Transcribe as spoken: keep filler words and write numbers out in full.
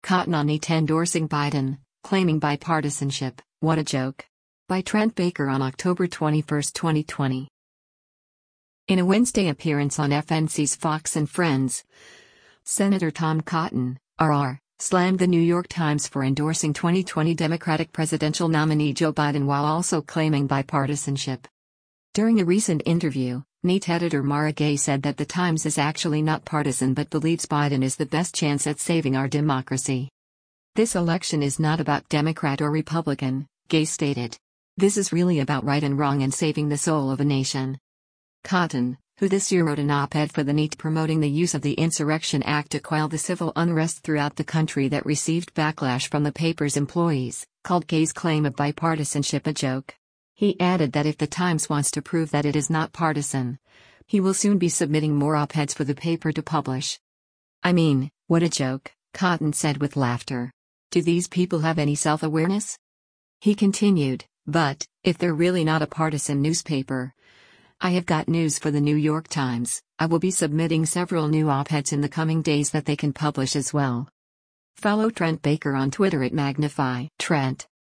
Cotton on E T endorsing Biden, claiming bipartisanship, what a joke. By Trent Baker on October twenty-first, twenty twenty. In a Wednesday appearance on F N C's Fox and Friends, Senator Tom Cotton, R R, slammed the New York Times for endorsing twenty twenty Democratic presidential nominee Joe Biden while also claiming bipartisanship. During a recent interview, N E T editor Mara Gay said that the Times is actually not partisan but believes Biden is the best chance at saving our democracy. This election is not about Democrat or Republican, Gay stated. This is really about right and wrong and saving the soul of a nation. Cotton, who this year wrote an op-ed for the N E T promoting the use of the Insurrection Act to quell the civil unrest throughout the country that received backlash from the paper's employees, called Gay's claim of bipartisanship a joke. He added that if the Times wants to prove that it is not partisan, he will soon be submitting more op-eds for the paper to publish. I mean, what a joke, Cotton said with laughter. Do these people have any self-awareness? He continued, but, if they're really not a partisan newspaper, I have got news for the New York Times. I will be submitting several new op-eds in the coming days that they can publish as well. Follow Trent Baker on Twitter at Magnify Trent.